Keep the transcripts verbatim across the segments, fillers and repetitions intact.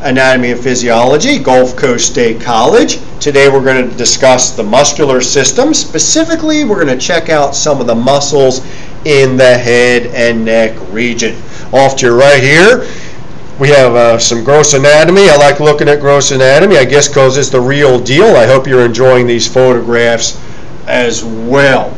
Anatomy and Physiology, Gulf Coast State College. Today we're going to discuss the muscular system. Specifically, we're going to check out some of the muscles in the head and neck region. Off to your right here, we have uh, some gross anatomy. I like looking at gross anatomy, I guess because it's the real deal. I hope you're enjoying these photographs as well.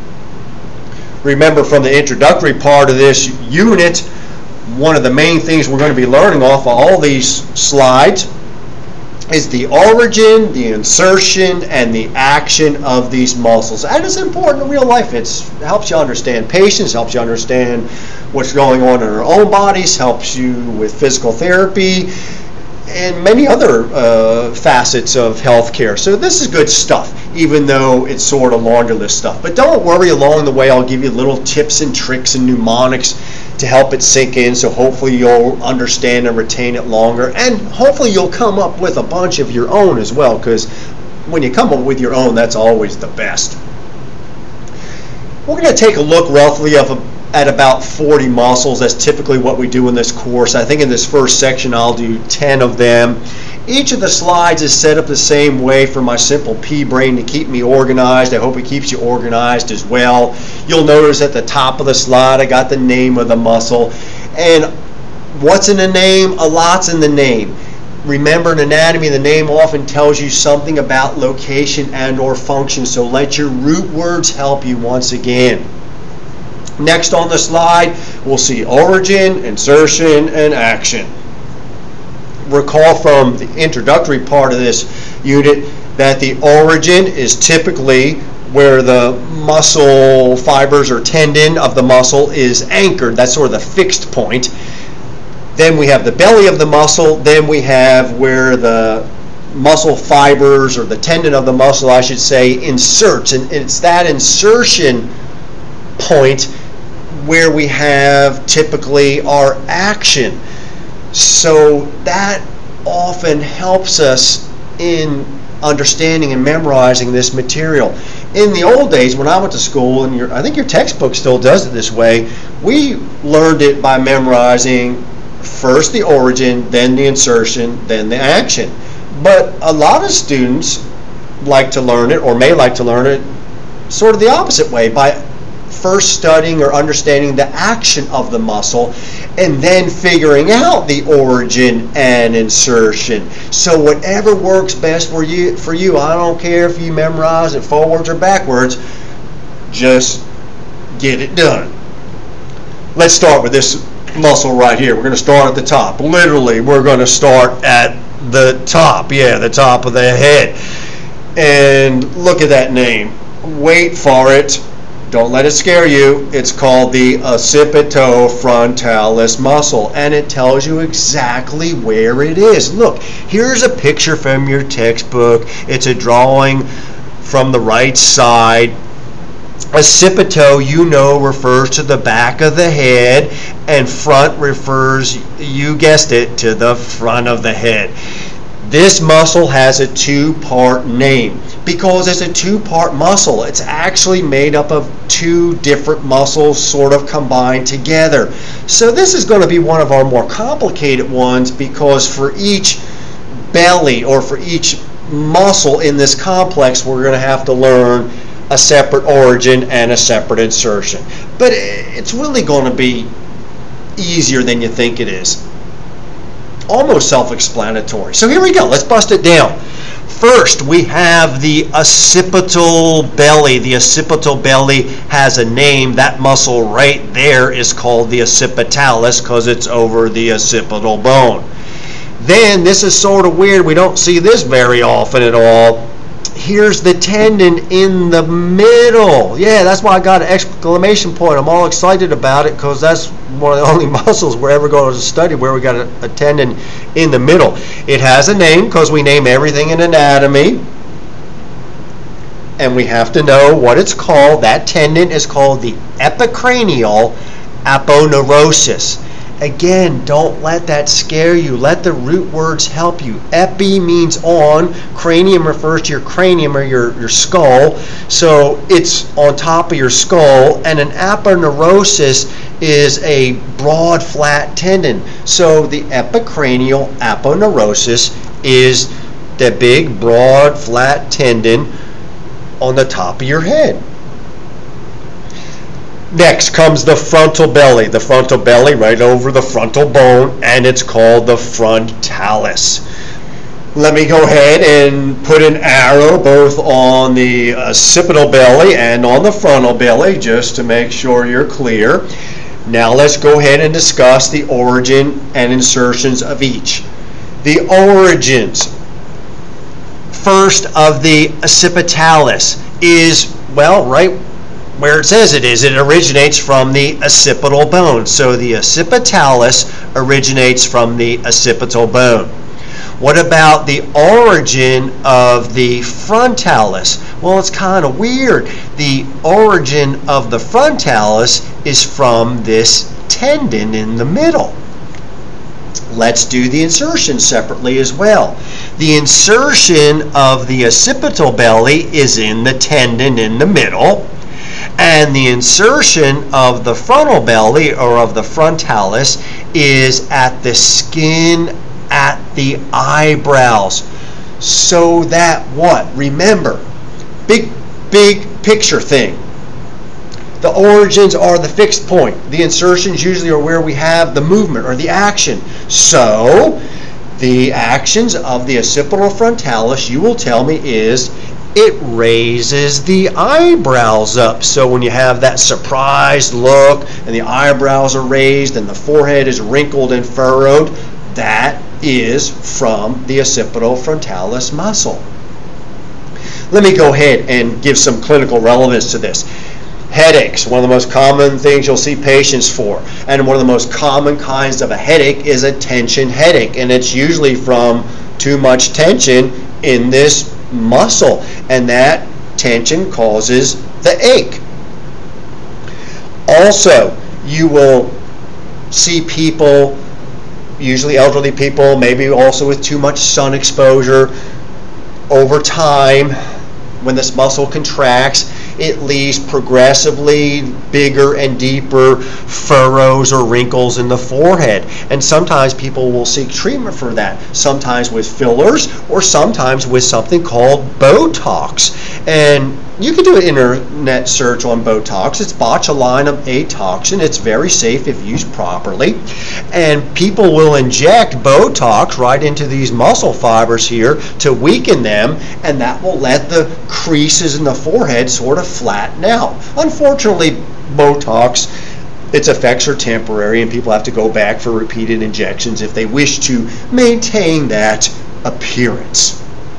Remember, from the introductory part of this unit, one of the main things we're going to be learning off of all these slides is the origin, the insertion, and the action of these muscles. That is important in real life. It's, it helps you understand patients, helps you understand what's going on in our own bodies, helps you with physical therapy, and many other uh, facets of healthcare. So this is good stuff, even though it's sort of laundry list stuff. But don't worry, along the way I'll give you little tips and tricks and mnemonics to help it sink in, so hopefully you'll understand and retain it longer, and hopefully you'll come up with a bunch of your own as well, because when you come up with your own, that's always the best. We're going to take a look roughly of a at about forty muscles. That's typically what we do in this course. I think in this first section I'll do ten of them. Each of the slides is set up the same way for my simple pea brain to keep me organized. I hope it keeps you organized as well. You'll notice at the top of the slide I got the name of the muscle. And what's in the name? A lot's in the name. Remember, in anatomy, the name often tells you something about location and or function, so let your root words help you once again. Next on the slide, we'll see origin, insertion, and action. Recall from the introductory part of this unit that the origin is typically where the muscle fibers or tendon of the muscle is anchored. That's sort of the fixed point. Then we have the belly of the muscle. Then we have where the muscle fibers, or the tendon of the muscle, I should say, inserts. And it's that insertion point where we have typically our action. So that often helps us in understanding and memorizing this material. In the old days when I went to school, and your, I think your textbook still does it this way, we learned it by memorizing first the origin, then the insertion, then the action. But a lot of students like to learn it, or may like to learn it, sort of the opposite way, by first studying or understanding the action of the muscle and then figuring out the origin and insertion. So whatever works best for you, for you, I don't care if you memorize it forwards or backwards, just get it done. Let's start with this muscle right here. We're going to start at the top. Literally, we're going to start at the top. Yeah, the top of the head. And look at that name. Wait for it. Don't let it scare you. It's called the occipitofrontalis muscle, and it tells you exactly where it is. Look, here's a picture from your textbook. It's a drawing from the right side. Occipito, you know, refers to the back of the head, and front refers, you guessed it, to the front of the head. This muscle has a two-part name because it's a two-part muscle. It's actually made up of two different muscles sort of combined together. So this is going to be one of our more complicated ones, because for each belly or for each muscle in this complex, we're going to have to learn a separate origin and a separate insertion. But it's really going to be easier than you think it is. Almost self-explanatory. So here we go. Let's bust it down. First, we have the occipital belly. The occipital belly has a name. That muscle right there is called the occipitalis because it's over the occipital bone. Then, this is sort of weird. We don't see this very often at all. Here's the tendon in the middle. Yeah, that's why I got an exclamation point. I'm all excited about it because that's one of the only muscles we're ever going to study where we got a, a tendon in the middle. It has a name because we name everything in anatomy, and we have to know what it's called. That tendon is called the epicranial aponeurosis. Again, don't let that scare you. Let the root words help you. Epi means on. Cranium refers to your cranium or your, your skull. So it's on top of your skull. And an aponeurosis is a broad, flat tendon. So the epicranial aponeurosis is the big, broad, flat tendon on the top of your head. Next comes the frontal belly. The frontal belly right over the frontal bone, and it's called the frontalis. Let me go ahead and put an arrow both on the occipital belly and on the frontal belly just to make sure you're clear. Now let's go ahead and discuss the origin and insertions of each. The origins. First of the occipitalis is, well, right where it says it is. It originates from the occipital bone. So the occipitalis originates from the occipital bone. What about the origin of the frontalis? Well, it's kind of weird. The origin of the frontalis is from this tendon in the middle. Let's do the insertion separately as well. The insertion of the occipital belly is in the tendon in the middle. And the insertion of the frontal belly or of the frontalis is at the skin at the eyebrows. So that what? Remember, big, big picture thing. The origins are the fixed point. The insertions usually are where we have the movement or the action. So the actions of the occipital frontalis, you will tell me, is it raises the eyebrows up. So when you have that surprised look and the eyebrows are raised and the forehead is wrinkled and furrowed, that is from the occipital frontalis muscle. Let me go ahead and give some clinical relevance to this. Headaches, one of the most common things you'll see patients for. And one of the most common kinds of a headache is a tension headache. And it's usually from too much tension in this muscle, and that tension causes the ache. Also, you will see people, usually elderly people, maybe also with too much sun exposure, over time, when this muscle contracts, it leaves progressively bigger and deeper furrows or wrinkles in the forehead. And sometimes people will seek treatment for that, sometimes with fillers or sometimes with something called Botox. And you can do an internet search on Botox. It's botulinum atoxin. It's very safe if used properly. And people will inject Botox right into these muscle fibers here to weaken them, and that will let the creases in the forehead sort of flatten out. Unfortunately, Botox, its effects are temporary, and people have to go back for repeated injections if they wish to maintain that appearance.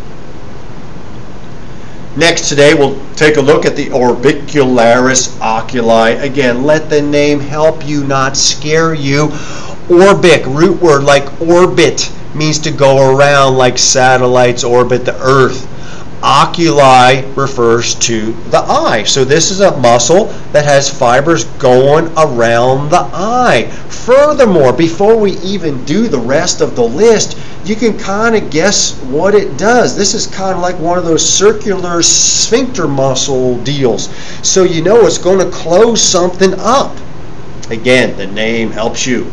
Next today, we'll take a look at the orbicularis oculi. Again, let the name help you, not scare you. Orbic, root word like orbit, means to go around like satellites orbit the Earth. Oculi refers to the eye. So this is a muscle that has fibers going around the eye. Furthermore, before we even do the rest of the list, you can kind of guess what it does. This is kind of like one of those circular sphincter muscle deals. So you know it's going to close something up. Again, the name helps you.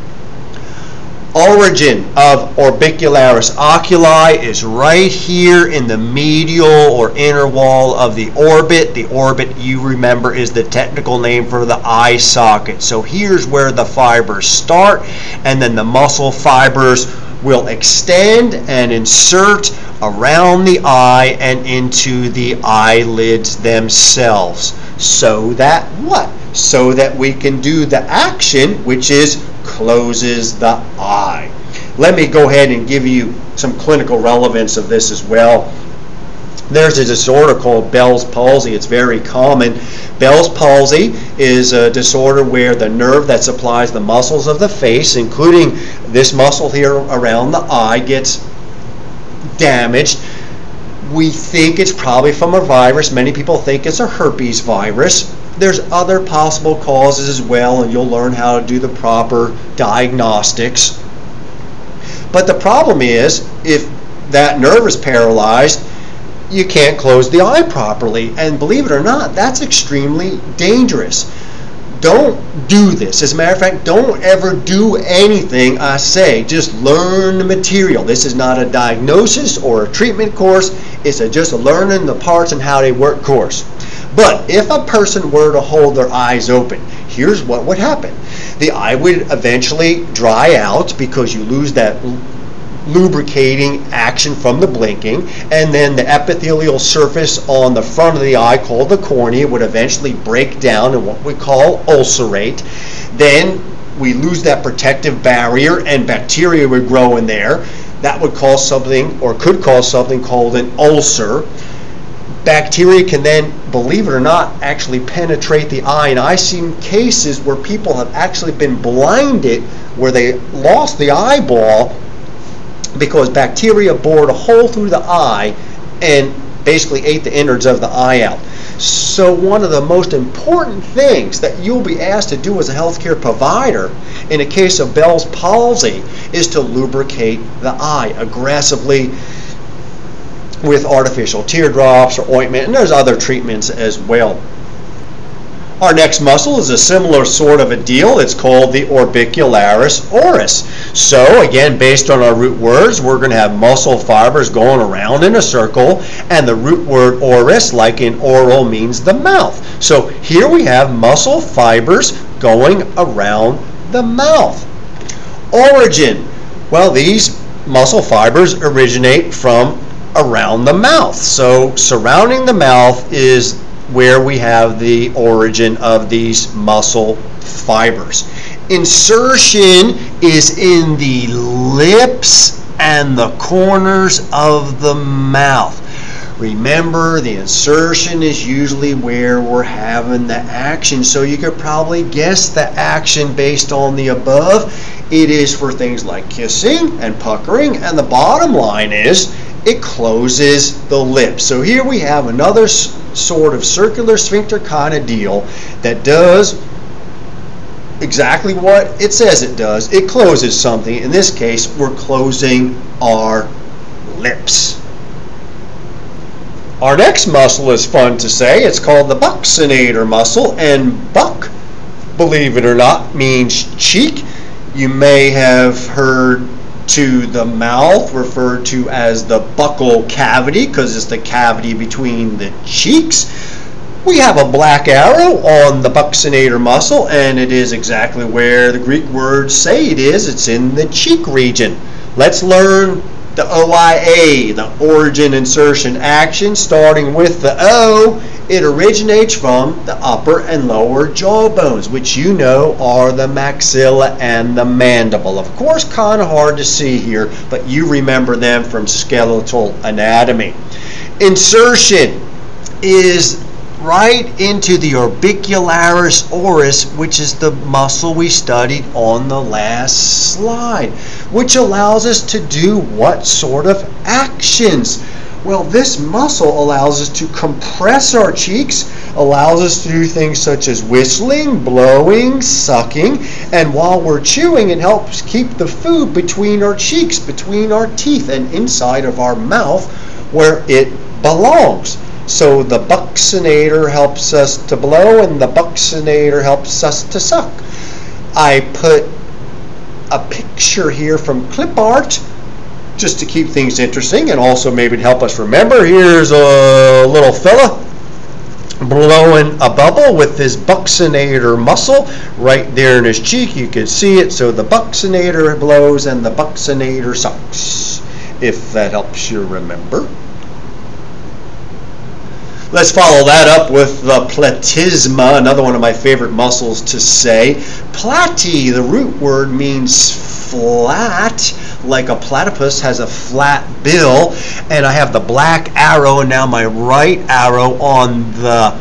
Origin of orbicularis oculi is right here in the medial or inner wall of the orbit. The orbit, you remember, is the technical name for the eye socket. So here's where the fibers start, and then the muscle fibers will extend and insert around the eye and into the eyelids themselves. So that what? So that we can do the action, which is closes the eye. Let me go ahead and give you some clinical relevance of this as well. There's a disorder called Bell's palsy. It's very common. Bell's palsy is a disorder where the nerve that supplies the muscles of the face, including this muscle here around the eye, gets damaged. We think it's probably from a virus. Many people think it's a herpes virus. There's other possible causes as well, and you'll learn how to do the proper diagnostics. But the problem is, if that nerve is paralyzed, you can't close the eye properly. And believe it or not, that's extremely dangerous. Don't do this. As a matter of fact, don't ever do anything I say. Just learn the material. This is not a diagnosis or a treatment course. It's a just a learning the parts and how they work course. But if a person were to hold their eyes open, here's what would happen. The eye would eventually dry out because you lose that lubricating action from the blinking, and then the epithelial surface on the front of the eye, called the cornea, would eventually break down and what we call ulcerate. Then we lose that protective barrier and bacteria would grow in there. That would cause something, or could cause something called an ulcer. Bacteria can then, believe it or not, actually penetrate the eye, and I've seen cases where people have actually been blinded, where they lost the eyeball because bacteria bored a hole through the eye and basically ate the innards of the eye out. So one of the most important things that you'll be asked to do as a healthcare provider in a case of Bell's palsy is to lubricate the eye aggressively with artificial teardrops or ointment, and there's other treatments as well. Our next muscle is a similar sort of a deal. It's called the orbicularis oris. So again, based on our root words, we're going to have muscle fibers going around in a circle, and the root word oris, like in oral, means the mouth. So here we have muscle fibers going around the mouth. Origin. Well, these muscle fibers originate from around the mouth. So surrounding the mouth is where we have the origin of these muscle fibers. Insertion is in the lips and the corners of the mouth. Remember, the insertion is usually where we're having the action, so you could probably guess the action based on the above. It is for things like kissing and puckering, and the bottom line is it closes the lips. So here we have another s- sort of circular sphincter kind of deal that does exactly what it says it does. It closes something. In this case, we're closing our lips. Our next muscle is fun to say. It's called the buccinator muscle, and buck, believe it or not, means cheek. You may have heard to the mouth referred to as the buccal cavity because it's the cavity between the cheeks. We have a black arrow on the buccinator muscle, and it is exactly where the Greek words say it is. It's in the cheek region. Let's learn the O I A, the origin, insertion, action. Starting with the O, it originates from the upper and lower jaw bones, which you know are the maxilla and the mandible. Of course, kind of hard to see here, but you remember them from skeletal anatomy. Insertion is right into the orbicularis oris, which is the muscle we studied on the last slide, which allows us to do what sort of actions? Well, this muscle allows us to compress our cheeks, allows us to do things such as whistling, blowing, sucking, and while we're chewing, it helps keep the food between our cheeks, between our teeth, and inside of our mouth where it belongs. So the buccinator helps us to blow, and the buccinator helps us to suck. I put a picture here from clip art just to keep things interesting, and also maybe to help us remember. Here's a little fella blowing a bubble with his buccinator muscle right there in his cheek. You can see it. So the buccinator blows and the buccinator sucks, if that helps you remember. Let's follow that up with the platysma, another one of my favorite muscles to say. Platy, the root word, means flat, like a platypus has a flat bill. And I have the black arrow, and now my right arrow on the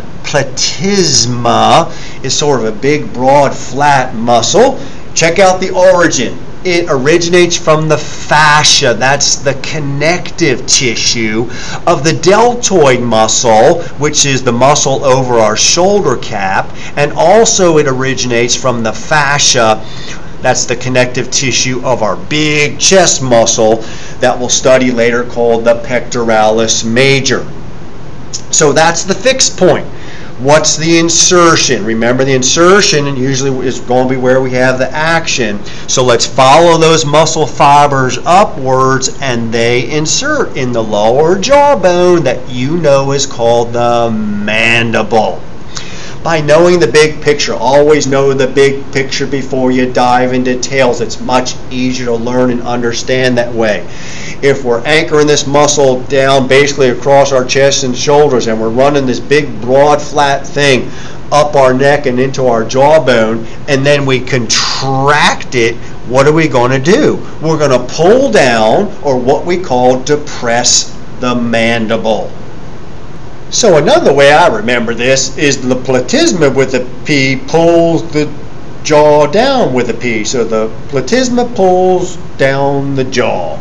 platysma is sort of a big, broad, flat muscle. Check out the origin. It originates from the fascia. That's the connective tissue of the deltoid muscle, which is the muscle over our shoulder cap. And also it originates from the fascia. That's the connective tissue of our big chest muscle that we'll study later, called the pectoralis major. So that's the fixed point. What's the insertion? Remember, the insertion usually is going to be where we have the action. So let's follow those muscle fibers upwards, and they insert in the lower jawbone that you know is called the mandible. By knowing the big picture, always know the big picture before you dive into details. It's much easier to learn and understand that way. If we're anchoring this muscle down basically across our chest and shoulders, and we're running this big broad flat thing up our neck and into our jawbone, and then we contract it, what are we going to do? We're going to pull down, or what we call depress the mandible. So another way I remember this is the platysma with a P pulls the jaw down with a P. So the platysma pulls down the jaw.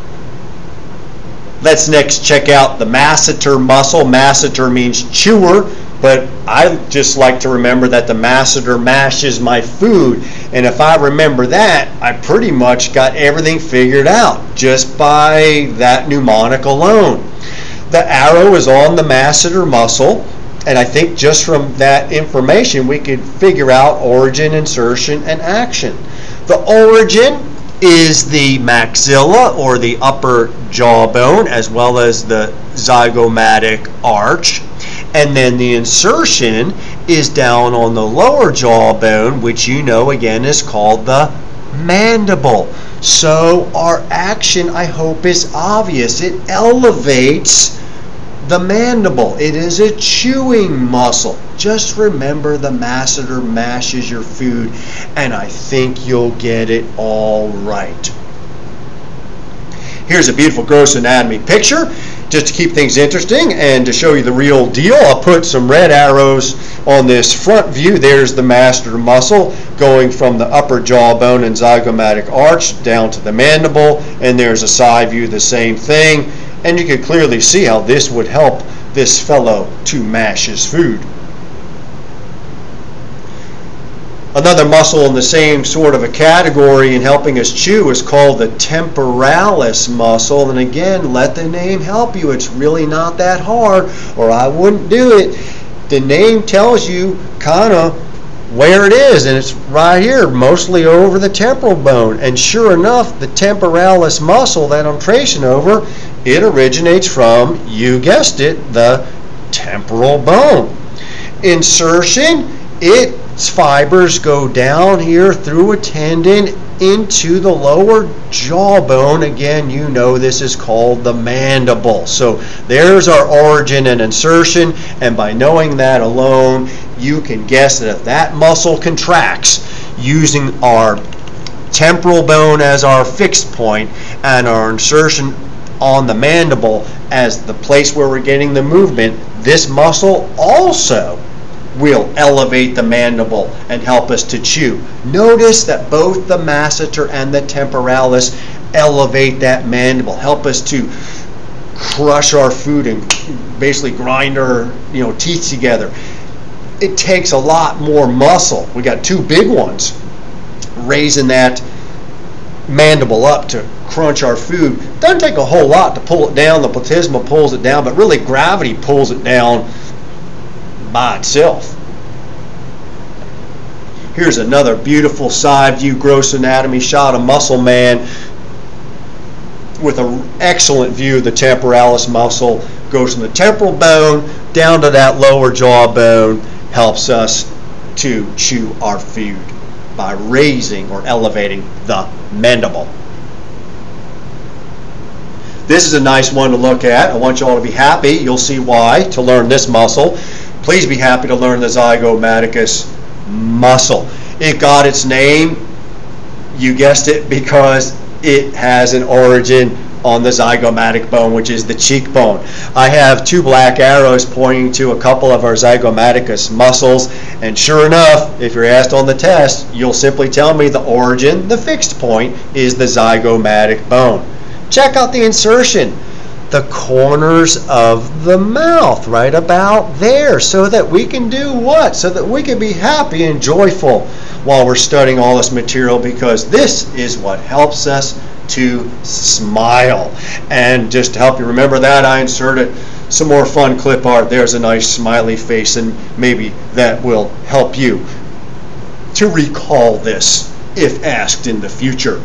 Let's next check out the masseter muscle. Masseter means chewer, but I just like to remember that the masseter mashes my food. And if I remember that, I pretty much got everything figured out just by that mnemonic alone. The arrow is on the masseter muscle, and I think just from that information we could figure out origin, insertion, and action. The origin is the maxilla, or the upper jawbone, as well as the zygomatic arch. And then the insertion is down on the lower jawbone, which you know again is called the mandible. So our action, I hope, is obvious. It elevates the mandible. It is a chewing muscle. Just remember the masseter mashes your food, and I think you'll get it all right. Here's a beautiful gross anatomy picture. Just to keep things interesting and to show you the real deal, I'll put some red arrows on this front view. There's the masseter muscle going from the upper jawbone and zygomatic arch down to the mandible, and there's a side view, the same thing. And you can clearly see how this would help this fellow to mash his food. Another muscle in the same sort of a category in helping us chew is called the temporalis muscle. And again, let the name help you. It's really not that hard, or I wouldn't do it. The name tells you kind of where it is, and it's right here, mostly over the temporal bone. And sure enough, the temporalis muscle that I'm tracing over, it originates from, you guessed it, the temporal bone. Insertion, its fibers go down here through a tendon into the lower jawbone. Again, you know this is called the mandible. So there's our origin and insertion, and by knowing that alone, you can guess that if that muscle contracts using our temporal bone as our fixed point and our insertion on the mandible as the place where we're getting the movement, this muscle also will elevate the mandible and help us to chew. Notice that both the masseter and the temporalis elevate that mandible, help us to crush our food and basically grind our you know teeth together. It takes a lot more muscle. We got two big ones raising that mandible up to crunch our food. Doesn't take a whole lot to pull it down. The platysma pulls it down, but really gravity pulls it down by itself. Here's another beautiful side view gross anatomy shot of Muscle Man with an excellent view of the temporalis muscle. Goes from the temporal bone down to that lower jawbone, helps us to chew our food by raising or elevating the mandible. This is a nice one to look at. I want you all to be happy. You'll see why to learn this muscle. Please be happy to learn the zygomaticus muscle. It got its name, you guessed it, because it has an origin on the zygomatic bone, which is the cheekbone. I have two black arrows pointing to a couple of our zygomaticus muscles, and sure enough, if you're asked on the test, you'll simply tell me the origin, the fixed point, is the zygomatic bone. Check out the insertion. The corners of the mouth, right about there, so that we can do what? So that we can be happy and joyful while we're studying all this material, because this is what helps us to smile. And just to help you remember that, I inserted some more fun clip art. There's a nice smiley face, and maybe that will help you to recall this if asked in the future.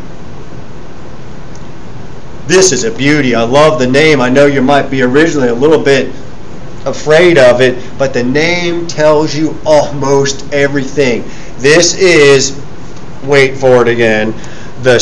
This is a beauty. I love the name. I know you might be originally a little bit afraid of it, but the name tells you almost everything. This is, wait for it again, the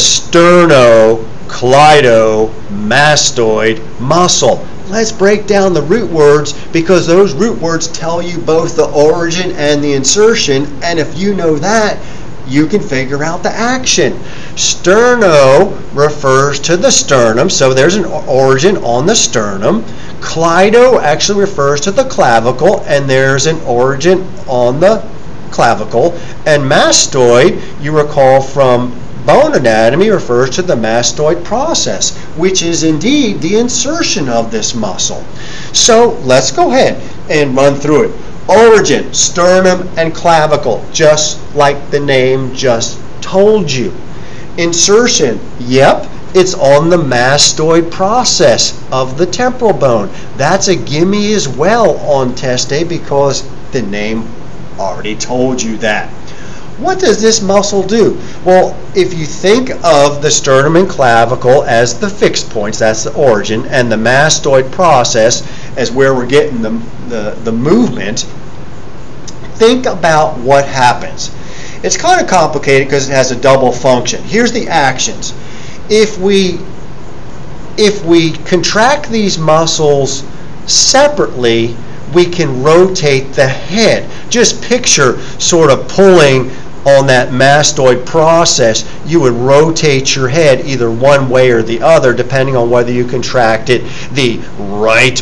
sternocleidomastoid muscle. Let's break down the root words, because those root words tell you both the origin and the insertion, and if you know that, you can figure out the action. Sterno refers to the sternum, so there's an origin on the sternum. Cleido actually refers to the clavicle, and there's an origin on the clavicle. And mastoid, you recall from bone anatomy, refers to the mastoid process, which is indeed the insertion of this muscle. So let's go ahead and run through it. Origin, sternum and clavicle, just like the name just told you. Insertion, yep, it's on the mastoid process of the temporal bone. That's a gimme as well on test day, because the name already told you that. What does this muscle do? Well, if you think of the sternum and clavicle as the fixed points, that's the origin, and the mastoid process as where we're getting the, the, the movement, think about what happens. It's kind of complicated because it has a double function. Here's the actions. If we, if we contract these muscles separately, we can rotate the head. Just picture sort of pulling on that mastoid process. You would rotate your head either one way or the other, depending on whether you contracted the right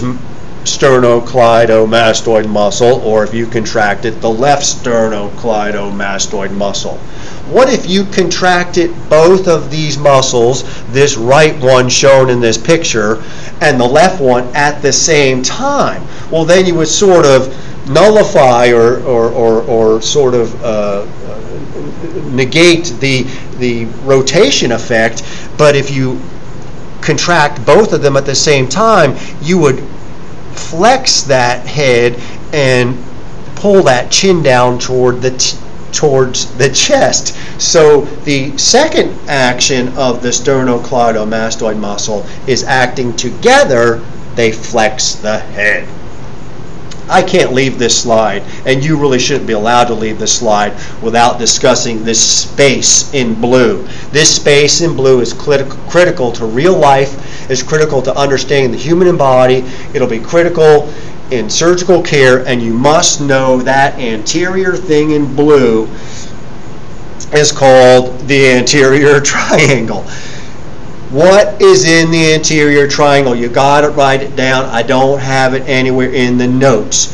sternocleidomastoid muscle or if you contracted the left sternocleidomastoid muscle. What if you contracted both of these muscles, this right one shown in this picture and the left one at the same time? Well, then you would sort of nullify or, or, or, or sort of uh, negate the, the rotation effect, but if you contract both of them at the same time, you would flex that head and pull that chin down toward the t towards the chest. So the second action of the sternocleidomastoid muscle is acting together. They flex the head. I can't leave this slide, and you really shouldn't be allowed to leave this slide without discussing this space in blue. This space in blue is critical to real life, is critical to understanding the human body. It'll be critical in surgical care, and you must know that anterior thing in blue is called the anterior triangle. What is in the anterior triangle? You got to write it down. I don't have it anywhere in the notes.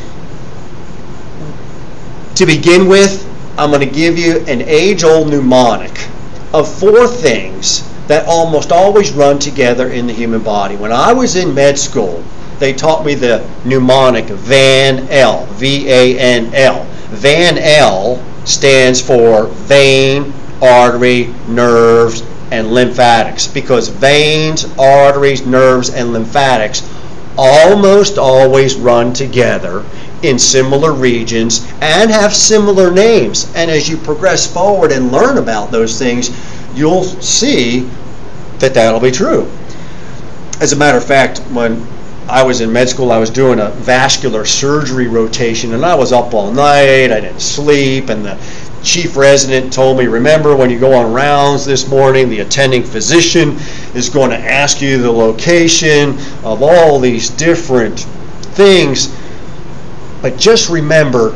To begin with, I'm going to give you an age-old mnemonic of four things that almost always run together in the human body. When I was in med school, they taught me the mnemonic Van L, V A N L. Van L stands for vein, artery, nerves, and lymphatics, because veins, arteries, nerves, and lymphatics almost always run together in similar regions and have similar names. And as you progress forward and learn about those things, you'll see that that'll be true. As a matter of fact, when I was in med school, I was doing a vascular surgery rotation, and I was up all night, I didn't sleep, and the chief resident told me, remember, when you go on rounds this morning, the attending physician is going to ask you the location of all these different things, but just remember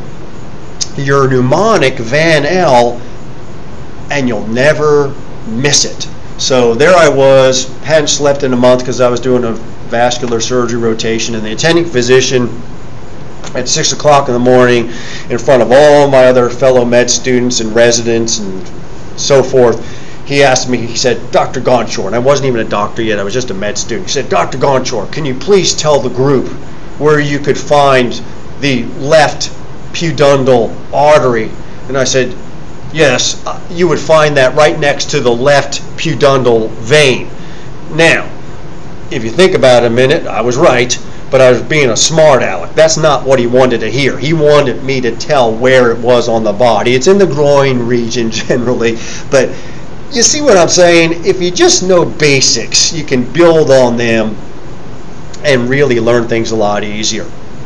your mnemonic Van L, and you'll never miss it. So there I was, hadn't slept in a month because I was doing a vascular surgery rotation, and the attending physician at six o'clock in the morning, in front of all my other fellow med students and residents and so forth, he asked me, he said, "Doctor Gonchor," and I wasn't even a doctor yet, I was just a med student. He said, "Doctor Gonchor, can you please tell the group where you could find the left pudendal artery?" And I said, "Yes, you would find that right next to the left pudendal vein." Now, if you think about it a minute, I was right, but I was being a smart aleck. That's not what he wanted to hear. He wanted me to tell where it was on the body. It's in the groin region generally, but you see what I'm saying? If you just know basics, you can build on them and really learn things a lot easier.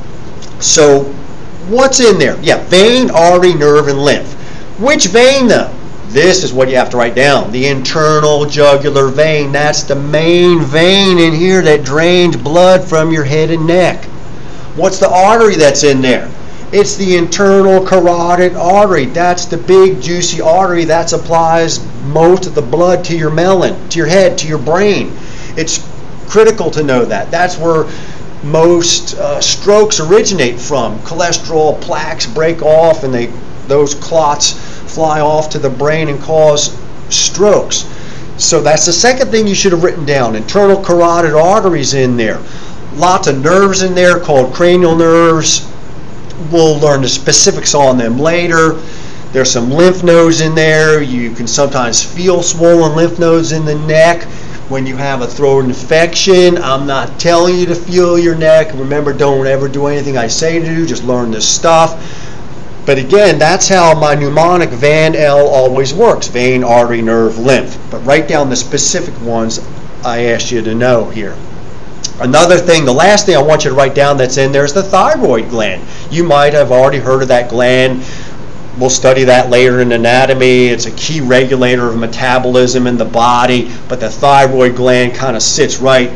So, what's in there? Yeah, vein, artery, nerve, and lymph. Which vein though? This is what you have to write down. The internal jugular vein. That's the main vein in here that drains blood from your head and neck. What's the artery that's in there? It's the internal carotid artery. That's the big juicy artery that supplies most of the blood to your melon, to your head, to your brain. It's critical to know that. That's where most uh, strokes originate from. Cholesterol plaques break off, and they those clots fly off to the brain and cause strokes. So that's the second thing you should have written down. Internal carotid arteries in there. Lots of nerves in there called cranial nerves. We'll learn the specifics on them later. There's some lymph nodes in there. You can sometimes feel swollen lymph nodes in the neck when you have a throat infection. I'm not telling you to feel your neck. Remember, don't ever do anything I say to do. Just learn this stuff. But again, that's how my mnemonic V A N L always works. Vein, artery, nerve, lymph. But write down the specific ones I asked you to know here. Another thing, the last thing I want you to write down that's in there is the thyroid gland. You might have already heard of that gland. We'll study that later in anatomy. It's a key regulator of metabolism in the body, but the thyroid gland kind of sits right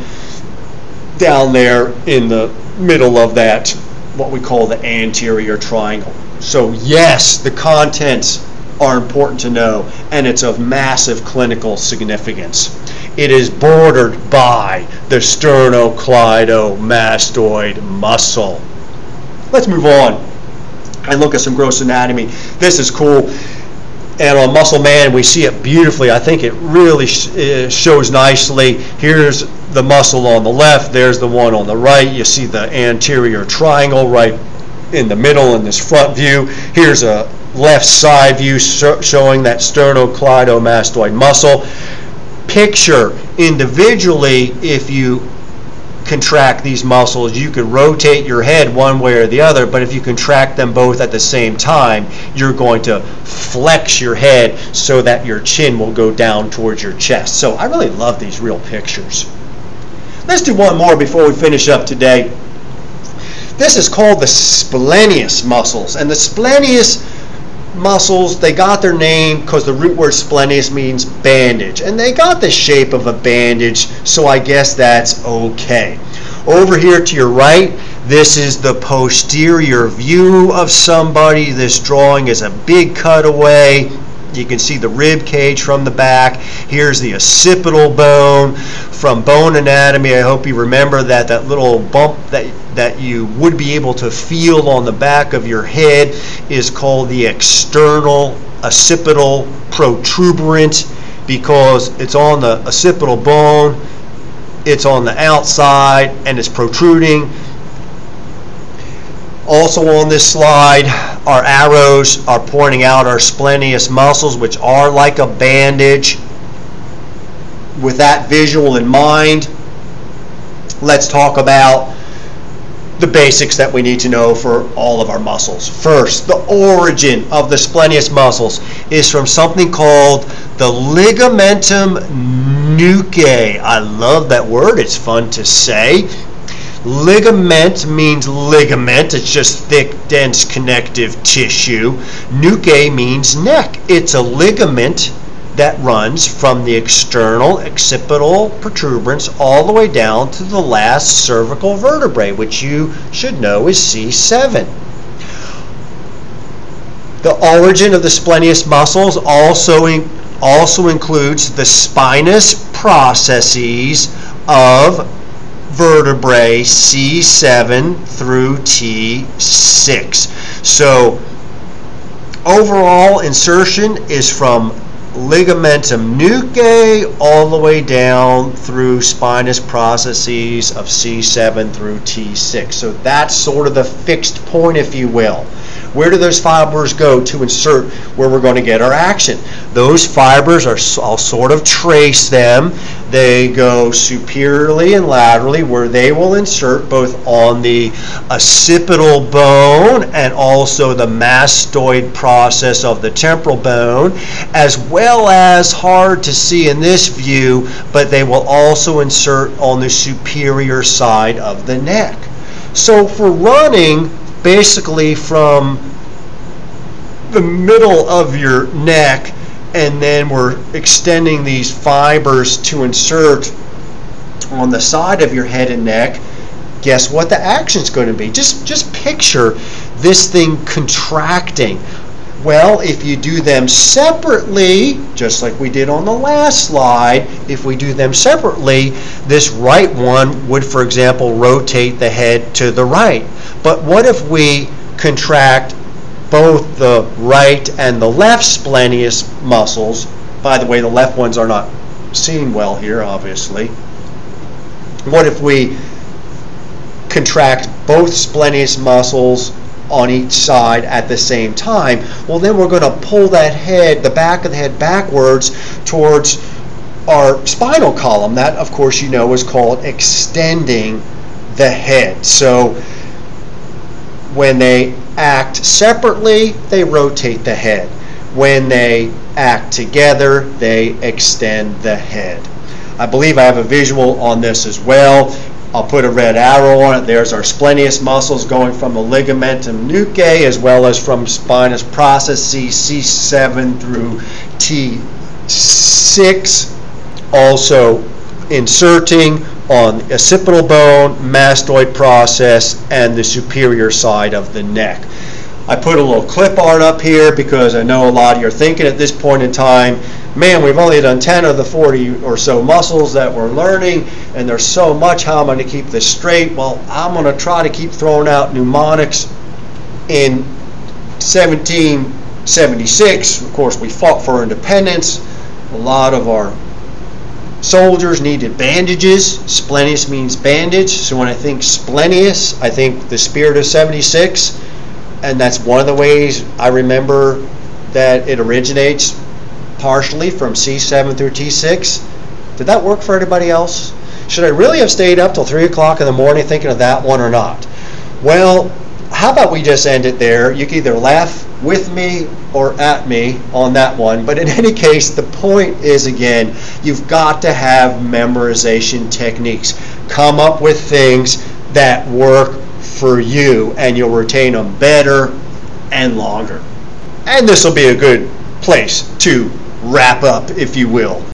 down there in the middle of that, what we call the anterior triangle. So yes, the contents are important to know, and it's of massive clinical significance. It is bordered by the sternocleidomastoid muscle. Let's move on and look at some gross anatomy. This is cool. And on Muscle Man, we see it beautifully. I think it really sh uh, shows nicely. Here's the muscle on the left. There's the one on the right. You see the anterior triangle right in the middle in this front view. Here's a left side view sh showing that sternocleidomastoid muscle. Picture individually, if you contract these muscles, you could rotate your head one way or the other, but if you contract them both at the same time, you're going to flex your head so that your chin will go down towards your chest. So I really love these real pictures. Let's do one more before we finish up today. This is called the splenius muscles, and the splenius muscles, they got their name because the root word splenius means bandage, and they got the shape of a bandage, so I guess that's okay. Over here to your right, this is the posterior view of somebody. This drawing is a big cutaway. You can see the rib cage from the back. Here's the occipital bone. From bone anatomy, I hope you remember that that little bump that, that you would be able to feel on the back of your head is called the external occipital protuberant, because it's on the occipital bone, it's on the outside, and it's protruding. Also on this slide, our arrows are pointing out our splenius muscles, which are like a bandage. With that visual in mind, let's talk about the basics that we need to know for all of our muscles. First, the origin of the splenius muscles is from something called the ligamentum nuchae. I love that word. It's fun to say. Ligament means ligament. It's just thick, dense, connective tissue. Nuchae means neck. It's a ligament that runs from the external occipital protuberance all the way down to the last cervical vertebrae, which you should know is C seven. The origin of the splenius muscles also in, also includes the spinous processes of vertebrae C seven through T six. So overall insertion is from ligamentum nuchae all the way down through spinous processes of C seven through T six. So that's sort of the fixed point, if you will. Where do those fibers go to insert where we're going to get our action? Those fibers are, I'll sort of trace them. They go superiorly and laterally, where they will insert both on the occipital bone and also the mastoid process of the temporal bone, as well as, hard to see in this view, but they will also insert on the superior side of the neck. So for running, basically from the middle of your neck, and then we're extending these fibers to insert on the side of your head and neck, guess what the action's going to be? Just, just picture this thing contracting. Well, if you do them separately, just like we did on the last slide, if we do them separately, this right one would, for example, rotate the head to the right. But what if we contract both the right and the left splenius muscles? By the way, the left ones are not seen well here, obviously. What if we contract both splenius muscles on each side at the same time? Well, then we're going to pull that head, the back of the head, backwards towards our spinal column. That, of course, you know is called extending the head. So when they act separately, they rotate the head. When they act together, they extend the head. I believe I have a visual on this as well. I'll put a red arrow on it. There's our splenius muscles going from the ligamentum nuchae as well as from spinous processes C seven through T six. Also inserting on the occipital bone, mastoid process, and the superior side of the neck. I put a little clip art up here because I know a lot of you are thinking at this point in time, man, we've only done ten of the forty or so muscles that we're learning, and there's so much. How am I going to keep this straight? Well, I'm going to try to keep throwing out mnemonics. In seventeen seventy-six, of course, we fought for independence. A lot of our soldiers needed bandages. Splenius means bandage. So when I think splenius, I think the spirit of seventy-six. And that's one of the ways I remember that it originates partially from C seven through T six. Did that work for anybody else? Should I really have stayed up till three o'clock in the morning thinking of that one or not? Well, how about we just end it there? You can either laugh with me or at me on that one. But in any case, the point is, again, you've got to have memorization techniques. Come up with things that work for you, and you'll retain them better and longer. And this will be a good place to wrap up, if you will.